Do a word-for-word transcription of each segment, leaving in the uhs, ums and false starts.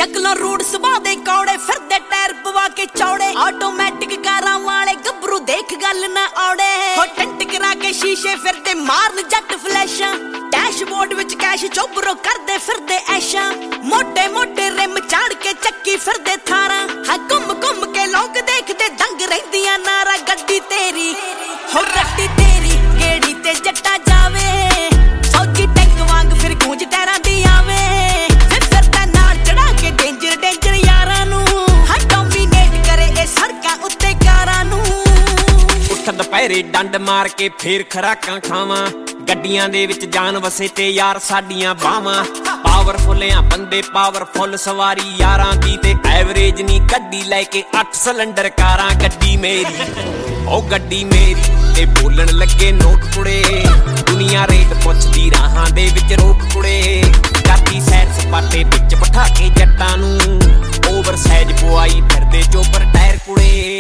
शक्लों rude सुभा दे कौड़े फिरदे tyre पवा के चौड़े ऑटोमैटिक कारां वाले गबरू देख गल ना औड़े हो टेंट करा के शीशे फिरदे मारन जट फ्लैशां डैशबोर्ड विच कैश चोबरो करदे फिरदे ऐशा मोटे मोटे रिम चाड़ के चक्की फिरदे थारा हां घुम घुम के लोग देखदे दंग रहिंदियां नारा गड्डी तेरी हो गड्डी तेरी केड़ी ते जट्टा जावे फौजी टैंक वांग फिर गूंज टैरां दी आवे फिर फिरदा नाल चढ़ा के डेंजर डेंजर यारां नू हां डोमिनेट करे ए सड़कां उत्ते कारां नू उठ दुपहरे डंड मार के फिर खराकां खावां ਗੱਡੀਆਂ ਦੇ ਵਿੱਚ ਜਾਨ ਵਸੇ ਤੇ ਯਾਰ ਸਾਡੀਆਂ ਬਾਵਾਂ ਪਾਵਰਫੁੱਲ ਆ ਬੰਦੇ ਪਾਵਰਫੁੱਲ ਸਵਾਰੀ ਯਾਰਾਂ ਦੀ ਤੇ ਐਵਰੇਜ ਨਹੀਂ ਗੱਡੀ ਲੈ ਕੇ ਅੱਠ ਸਿਲੰਡਰ ਕਾਰਾਂ ਗੱਡੀ ਮੇਰੀ ਉਹ ਗੱਡੀ ਮੇਰੀ ਤੇ ਬੋਲਣ ਲੱਗੇ ਨੋਟ ਕੁੜੇ ਦੁਨੀਆ ਰੇਟ ਪੁੱਛਦੀ ਰਾਹਾਂ ਦੇ ਵਿੱਚ ਰੋਕ ਕੁੜੇ ਕਰਦੀ ਸੈਰ ਸਪਾਟੇ ਵਿੱਚ ਬਿਠਾ ਕੇ ਜੱਟਾਂ ਨੂੰ ਓਵਰ ਸਾਈਜ਼ ਪਵਾਈ ਫਿਰਦੇ ਚੋਪਰ ਟਾਇਰ ਕੁੜੇ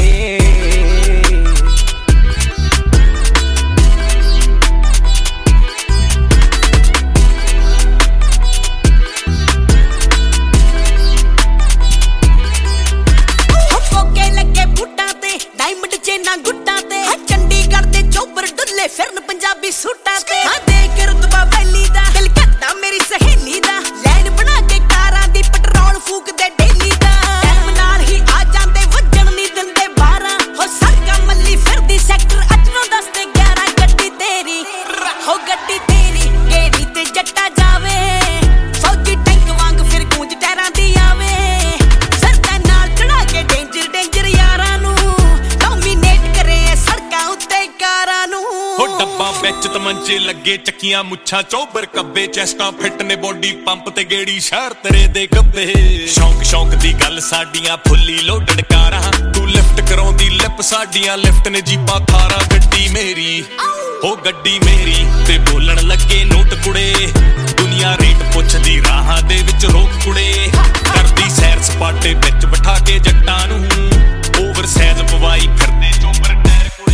ਗੁੱਟਾਂ ਤੇ ਚੰਡੀਗੜ੍ਹ ਦੇ ਚੋਬਰ ਡੁੱਲੇ ਫਿਰਨ ਪੰਜਾਬੀ ਸੂਟਾਂ ਤੇ ਹਾਂ ਦੇਖ ਰੁਤਬਾ ਵੈਲੀ ਦਾ ਦਿਲ ਕਰਦਾ ਮੇਰੀ ਸਹੇਲੀ ਦਾ ਲਾਈਨ ਬਣਾ ਕੇ ਕਾਰਾਂ ਦੀ ਪੈਟਰੋਲ ਫੂਕਦੇ ਡੇਲੀ ਦਾ ਟਾਈਮ ਨਾਲ ਹੀ ਆ ਜਾਂਦੇ ਵੱਜਣ ਨਹੀਂ ਦਿੰਦੇ ਬਾਰਾਂ ਹੋ ਸੜਕਾਂ ਮੱਲੀ ਫਿਰਦੀ ਸੈਕਟਰ ਅੱਠ ਨੌ ਦਸ ਤੇ ਗਿਆਰਾਂ ਗੱਡੀ ਤੇਰੀ ਹੋ ਗੱਡੀ ਤੇਰੀ ਕਿਹੜੀ ਤੇ ਜੱਟਾ ਜਾਵੇ ਫੌਜੀ ਟੈਂਕ ਵਾਂਗ ਫਿਰ ਗੂੰਜ ਟੈਰਾਂ ਦੀ ਆਵੇ ਸਰਦਾ ਨਾਲ ਚੜਾ ਕੇ ਡੇਂਜਰ ਡੇਂਜਰ ਯਾਰਾਂ ਨੂੰ ਹੋ ਡੱਬਾ ਵਿੱਚ ਤਮੰਚੇ ਲੱਗੇ ਚੱਕੀਆਂ ਮੁੱਛਾਂ ਚੋਬਰ ਕੱਬੇ ਚੈਸਟਾਂ ਫਿੱਟ ਨੇ ਬੋਡੀ ਪੰਪ ਤੇ ਗੇੜੀ ਸ਼ਹਿਰ ਤੇਰੇ ਦੇ ਗੱਬੇ ਸ਼ੌਂਕ ਸ਼ੌਂਕ ਦੀ ਗੱਲ ਸਾਡੀਆਂ ਫੁੱਲੀ ਲੋਡਡ ਕਾਰਾਂ ਤੂੰ ਲਿਫਟ ਕਰਾਉਂਦੀ ਲਿਪ ਸਾਡੀਆਂ ਲਿਫਟ ਨੇ ਜੀਪਾਂ ਥਾਰਾਂ ਗੱਡੀ ਮੇਰੀ ਹੋ ਗੱਡੀ ਮੇਰੀ ਤੇ ਬੋਲਣ ਲੱਗੇ ਨੋਟ ਕੁੜੇ ਦੁਨੀਆ ਰੇਟ ਪੁੱਛਦੀ ਰਾਹਾਂ ਦੇ ਵਿੱਚ ਰੋਕ ਕੁੜੇ ਕਰਦੀ ਸੈਰ ਸਪਾਟੇ ਵਿੱਚ ਬਿਠਾ ਕੇ ਜੱਟਾਂ ਨੂੰ ਓਵਰ ਸਾਈਜ਼ ਪਵਾਈ ਫਿਰਦੇ ਚੋਬਰ ਟਾਇਰ ਕੁੜੇ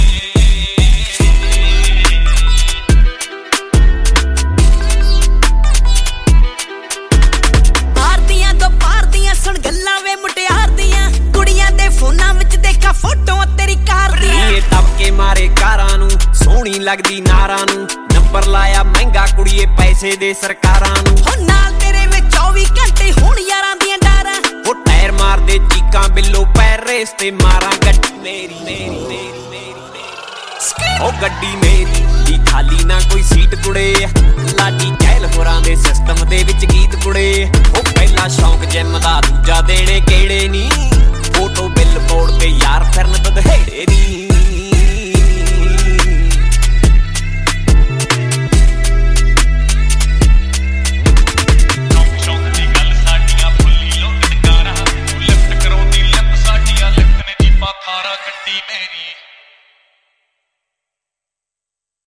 ਸੁਣ ਗੱਲਾਂ ਵੇ ਮੁਟਿਆਰ ਦੀਆਂ ਕੁੜੀਆਂ ਦੇ ਫੋਨਾਂ ਵਿੱਚ ਦੇਖਾ ਫੋਟੋਆਂ ਤੇਰੀ ਕਾਰ ਦੀਆਂ ਇਹ ਟੱਪਕੇ ਮਾਰੇ ਕਾਰਾਂ ਨੂੰ ਸੋਹਣੀ ਲੱਗਦੀ ਨਾਰਾਂ ਨੂੰ ਨੰਬਰ ਲਾਇਆ ਮਹਿੰਗਾ ਕੁੜੀਏ ਪੈਸੇ ਦੇ ਸਰਕਾਰਾਂ ਨੂੰ ਹੋ ਨਾਲ ਤੇਰੇ ਵਿੱਚ ਚੌਵੀ ਘੰਟੇ ਹੁਣ ਯਾਰਾਂ ਦੀਆਂ ਡਾਰਾਂ ਉਹ ਟਾਇਰ ਮਾਰਦੇ ਚੀਕਾਂ ਬਿੱਲੋ ਪੈਰ ਰੇਸ ਤੇ ਮਾਰਾਂ ਗੱਡੀ ਮੇਰੀ ਮੇਰੀ ਮੇਰੀ ਮੇਰੀ ਉਹ ਗੱਡੀ ਮੇਰੀ ਦੀ ਖਾਲੀ ਨਾ ਕੋਈ ਸੀਟ ਕੁੜੇ ਲਾਡੀ ਚਹਿਲ ਹੋਰਾਂ ਦੇ ਸਿਸਟਮ ਦੇ ਵਿੱਚ ਗੀਤ ਕੁੜੇ ਉਹ ਪਹਿਲਾ ਸ਼ੌਂਕ ਜਿੰਮ ਦਾ ਦੂਜਾ ਦੇਣੇ